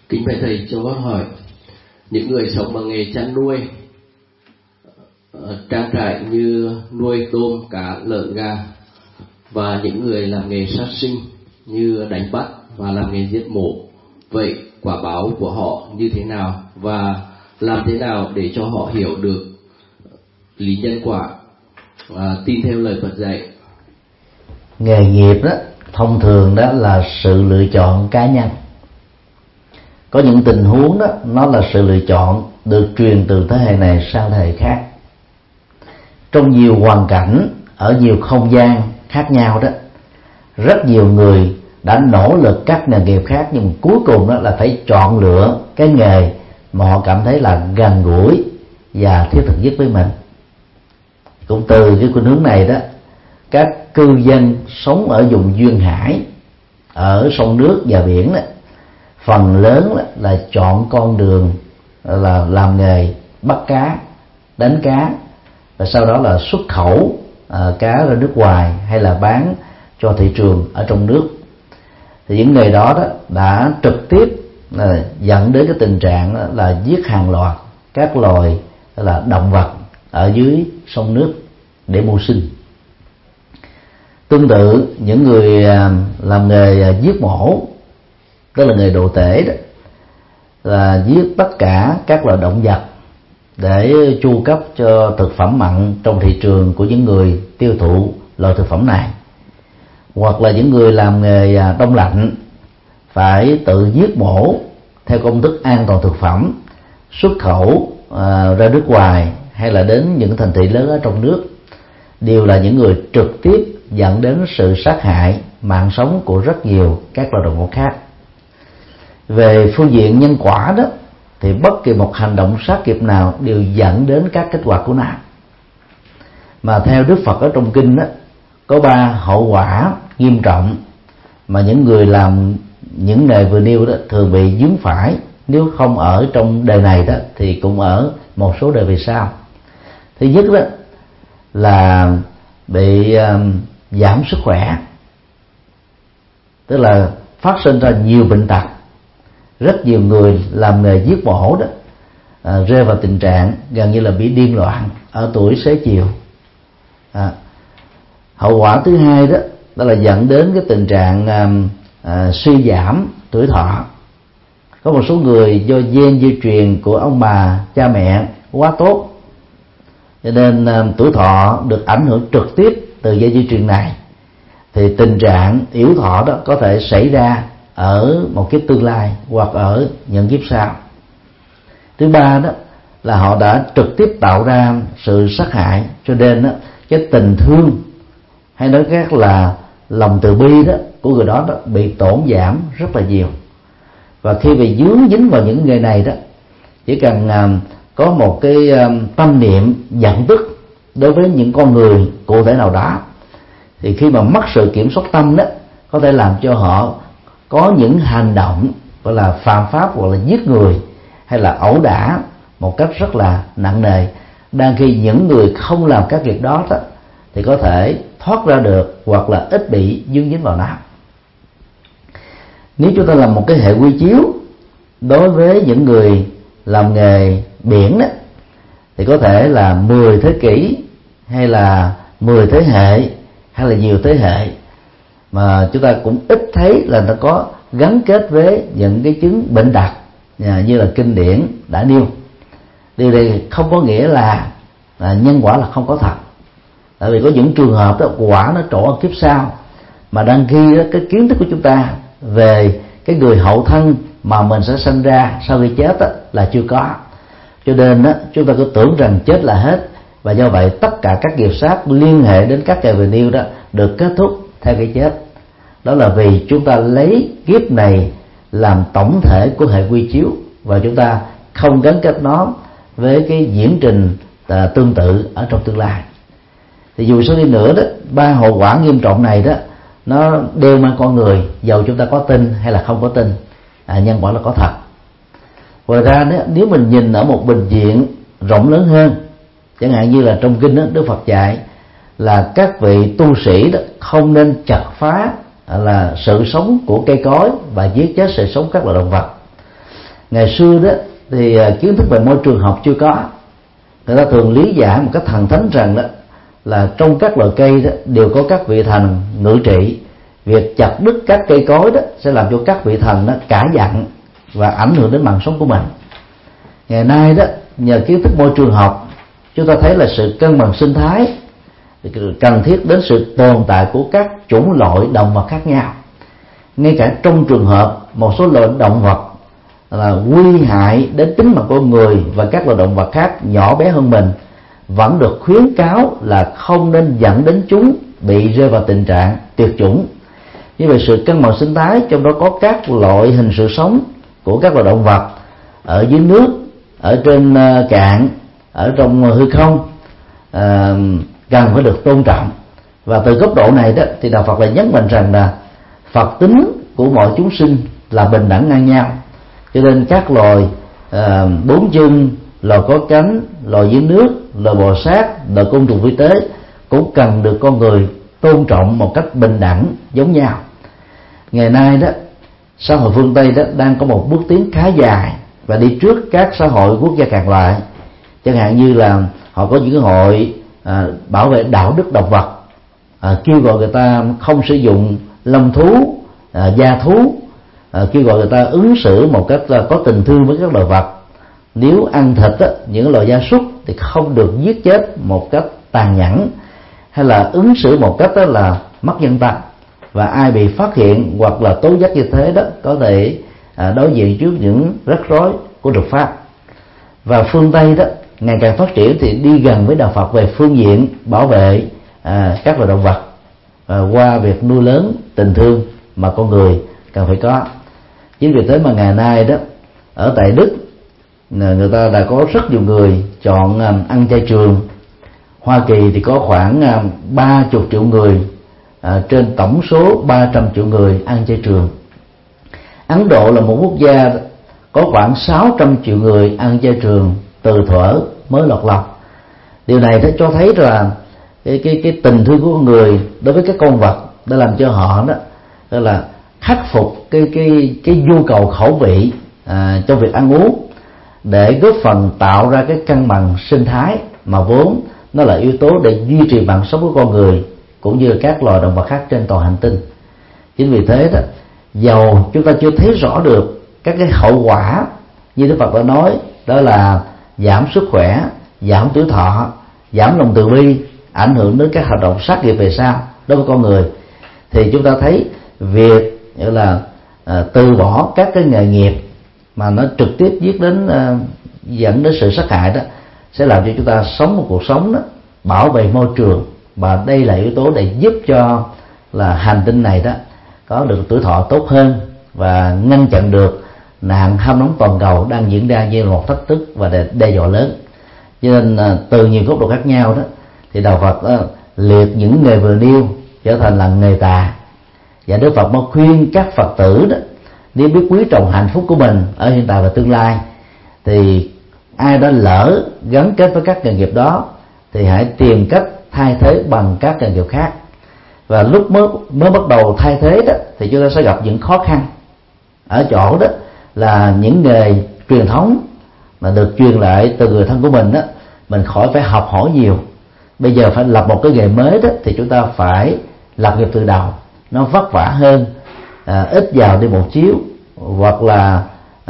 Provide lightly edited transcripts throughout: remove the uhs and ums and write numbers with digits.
Kính bạch thầy cho con hỏi, những người sống bằng nghề chăn nuôi trang trại như nuôi tôm, cá, lợn, gà, và những người làm nghề sát sinh như đánh bắt và làm nghề giết mổ, vậy quả báo của họ như thế nào và làm thế nào để cho họ hiểu được lý nhân quả và tin theo lời Phật dạy? Nghề nghiệp đó thông thường đó là sự lựa chọn cá nhân. Có những tình huống đó nó là sự lựa chọn được truyền từ thế hệ này sang thế hệ khác. Trong nhiều hoàn cảnh, ở nhiều không gian khác nhau đó, rất nhiều người đã nỗ lực các nghề nghiệp khác, nhưng cuối cùng đó là phải chọn lựa cái nghề mà họ cảm thấy là gần gũi và thiết thực nhất với mình. Cũng từ cái khuynh hướng này đó, các cư dân sống ở vùng duyên hải, ở sông nước và biển đó, phần lớn là chọn con đường là làm nghề bắt cá, đánh cá, và sau đó là xuất khẩu cá ra nước ngoài hay là bán cho thị trường ở trong nước. Thì những nghề đó đã trực tiếp dẫn đến cái tình trạng là giết hàng loạt các loài là động vật ở dưới sông nước để mưu sinh. Tương tự, những người làm nghề giết mổ, tức là nghề đồ tể đó, là giết tất cả các loài động vật để chu cấp cho thực phẩm mặn trong thị trường của những người tiêu thụ loại thực phẩm này. Hoặc là những người làm nghề đông lạnh phải tự giết mổ theo công thức an toàn thực phẩm, xuất khẩu ra nước ngoài hay là đến những thành thị lớn ở trong nước, đều là những người trực tiếp dẫn đến sự sát hại mạng sống của rất nhiều các loài động vật khác. Về phương diện nhân quả đó, thì bất kỳ một hành động sát nghiệp nào đều dẫn đến các kết quả của nó. Mà theo Đức Phật ở trong kinh đó, có 3 hậu quả nghiêm trọng mà những người làm những nghề vừa nêu đó thường bị vướng phải, nếu không ở trong đời này đó thì cũng ở một số đời về sau. Thứ nhất đó là bị giảm sức khỏe, tức là phát sinh ra nhiều bệnh tật. Rất nhiều người làm nghề giết mổ đó rơi vào tình trạng gần như là bị điên loạn ở tuổi xế chiều. Hậu quả thứ hai đó là dẫn đến cái tình trạng suy giảm tuổi thọ. Có một số người do gen di truyền của ông bà cha mẹ quá tốt, cho nên tuổi thọ được ảnh hưởng trực tiếp từ gen di truyền này, thì tình trạng yếu thọ đó có thể xảy ra ở một kiếp tương lai hoặc ở những kiếp sau. Thứ ba đó là họ đã trực tiếp tạo ra sự sát hại, cho nên đó, cái tình thương hay nói khác là lòng từ bi đó của người đó bị tổn giảm rất là nhiều. Và khi bị dướng dính vào những nghề này đó, chỉ cần có một cái tâm niệm giận tức đối với những con người cụ thể nào đó, thì khi mà mất sự kiểm soát tâm đó, có thể làm cho họ có những hành động gọi là phạm pháp, hoặc là giết người hay là ẩu đả một cách rất là nặng nề. Đang khi những người không làm các việc đó thì có thể thoát ra được hoặc là ít bị dướng dính vào nó. Nếu chúng ta làm một cái hệ quy chiếu đối với những người làm nghề biển đó, thì có thể là 10 thế kỷ hay là 10 thế hệ hay là nhiều thế hệ, mà chúng ta cũng ít thấy là nó có gắn kết với những cái chứng bệnh tật như là kinh điển đã nêu. Điều này không có nghĩa là nhân quả là không có thật. Tại vì có những trường hợp đó quả nó trổ ở kiếp sau, mà đang ghi đó, cái kiến thức của chúng ta về cái người hậu thân mà mình sẽ sinh ra sau khi chết đó, là chưa có. Cho nên đó, chúng ta cứ tưởng rằng chết là hết, và do vậy tất cả các nghiệp sát liên hệ đến các nghề vừa nêu đó được kết thúc theo cái chết. Đó là vì chúng ta lấy kiếp này làm tổng thể của hệ quy chiếu, và chúng ta không gắn kết nó với cái diễn trình tương tự ở trong tương lai. Thì dù sao đi nữa đó, 3 hậu quả nghiêm trọng này đó nó đều mang con người, dầu chúng ta có tin hay là không có tin, nhân quả là có thật. Ngoài ra đó, nếu mình nhìn ở một bình diện rộng lớn hơn, chẳng hạn như là trong kinh đó, Đức Phật dạy là các vị tu sĩ đó không nên chặt phá là sự sống của cây cối và giết chết sự sống các loài động vật. Ngày xưa đó thì kiến thức về môi trường học chưa có, người ta thường lý giải một cách thần thánh rằng đó là trong các loài cây đó đều có các vị thần ngự trị, việc chặt đứt các cây cối đó sẽ làm cho các vị thần đó cả giận và ảnh hưởng đến mạng sống của mình. Ngày nay đó, nhờ kiến thức môi trường học, chúng ta thấy là sự cân bằng sinh thái cần thiết đến sự tồn tại của các chủng loại động vật khác nhau. Ngay cả trong trường hợp một số loại động vật là nguy hại đến tính mạng con người và các loài động vật khác nhỏ bé hơn mình, vẫn được khuyến cáo là không nên dẫn đến chúng bị rơi vào tình trạng tuyệt chủng. Như vậy sự cân bằng sinh thái, trong đó có các loại hình sự sống của các loài động vật ở dưới nước, ở trên cạn, ở trong hư không, cần phải được tôn trọng. Và từ góc độ này đó thì đạo Phật lại nhấn mạnh rằng là Phật tính của mọi chúng sinh là bình đẳng ngang nhau, cho nên các loài bốn chân, loài có cánh, loài dưới nước, loài bò sát, loài côn trùng vi tế cũng cần được con người tôn trọng một cách bình đẳng giống nhau. Ngày nay đó, xã hội phương Tây đó đang có một bước tiến khá dài và đi trước các xã hội quốc gia còn lại. Chẳng hạn như là họ có những cái hội bảo vệ đạo đức động vật, kêu gọi người ta không sử dụng lông thú, da thú, kêu gọi người ta ứng xử một cách có tình thương với các loài vật. Nếu ăn thịt á, những loài gia súc thì không được giết chết một cách tàn nhẫn, hay là ứng xử một cách đó là mất nhân tâm. Và ai bị phát hiện hoặc là tố giác như thế đó có thể đối diện trước những rắc rối của luật pháp. Và phương Tây đó ngày càng phát triển thì đi gần với đạo Phật về phương diện bảo vệ các loài động vật qua việc nuôi lớn tình thương mà con người cần phải có. Chính vì thế mà ngày nay đó ở tại Đức, người ta đã có rất nhiều người chọn ăn chay trường. Hoa Kỳ thì có khoảng 30 triệu người trên tổng số 300 triệu người ăn chay trường. Ấn Độ là một quốc gia có khoảng 600 triệu người ăn chay trường từ thuở mới lọt lòng. Điều này đã cho thấy là cái tình thương của con người đối với các con vật đã làm cho họ đó là khắc phục cái nhu cầu khẩu vị trong việc ăn uống, để góp phần tạo ra cái cân bằng sinh thái mà vốn nó là yếu tố để duy trì mạng sống của con người cũng như các loài động vật khác trên toàn hành tinh. Chính vì thế đó, dầu chúng ta chưa thấy rõ được các cái hậu quả như Đức Phật đã nói, đó là giảm sức khỏe, giảm tuổi thọ, giảm lòng từ bi, ảnh hưởng đến các hoạt động sát nghiệp về sau đối với con người, thì chúng ta thấy việc gọi là từ bỏ các cái nghề nghiệp mà nó trực tiếp dẫn đến sự sát hại đó sẽ làm cho chúng ta sống một cuộc sống đó bảo vệ môi trường, và đây là yếu tố để giúp cho là hành tinh này đó có được tuổi thọ tốt hơn và ngăn chặn được nạn hâm nóng toàn cầu đang diễn ra như là một thách thức và đe dọa lớn. Cho nên từ nhiều góc độ khác nhau đó thì đạo Phật liệt những nghề vừa nêu trở thành là nghề tà, và Đức Phật mới khuyên các Phật tử đó nếu biết quý trọng hạnh phúc của mình ở hiện tại và tương lai, thì ai đã lỡ gắn kết với các nghề nghiệp đó thì hãy tìm cách thay thế bằng các nghề nghiệp khác. Và lúc mới bắt đầu thay thế đó thì chúng ta sẽ gặp những khó khăn ở chỗ đó là những nghề truyền thống mà được truyền lại từ người thân của mình đó, mình khỏi phải học hỏi nhiều. Bây giờ phải lập một cái nghề mới đó thì chúng ta phải lập nghiệp từ đầu, nó vất vả hơn, ít giàu đi một xíu, hoặc là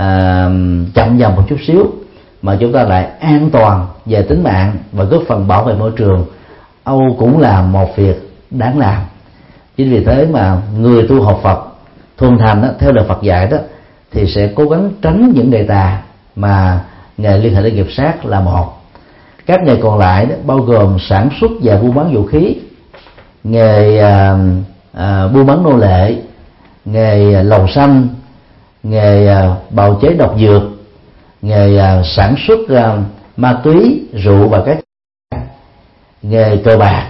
chậm dần một chút xíu, mà chúng ta lại an toàn về tính mạng và góp phần bảo vệ môi trường. Âu cũng là một việc đáng làm. Chính vì thế mà người tu học Phật thuần thành đó, theo lời Phật dạy đó, thì sẽ cố gắng tránh những nghề tà, mà nghề liên hệ đến nghiệp sát là một. Các nghề còn lại đó bao gồm sản xuất và buôn bán vũ khí, nghề buôn bán nô lệ, nghề lầu xanh, nghề bào chế độc dược, nghề sản xuất ma túy, rượu và các nghề cờ bạc,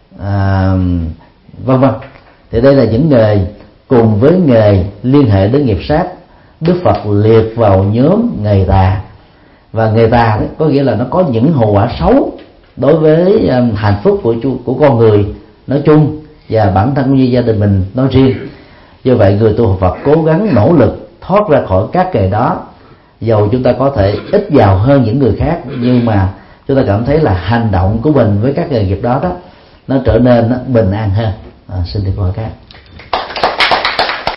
vân vân. Thì đây là những nghề cùng với nghề liên hệ đến nghiệp sát Đức Phật liệt vào nhóm nghề tà. Và nghề tà đó có nghĩa là nó có những hậu quả xấu đối với hạnh phúc của con người nói chung và bản thân như gia đình mình nói riêng. Do vậy người tu học Phật cố gắng nỗ lực thoát ra khỏi các nghề đó dầu chúng ta có thể ít giàu hơn những người khác, nhưng mà chúng ta cảm thấy là hành động của mình với các nghề nghiệp đó nó trở nên bình an hơn. Xin được hỏi các.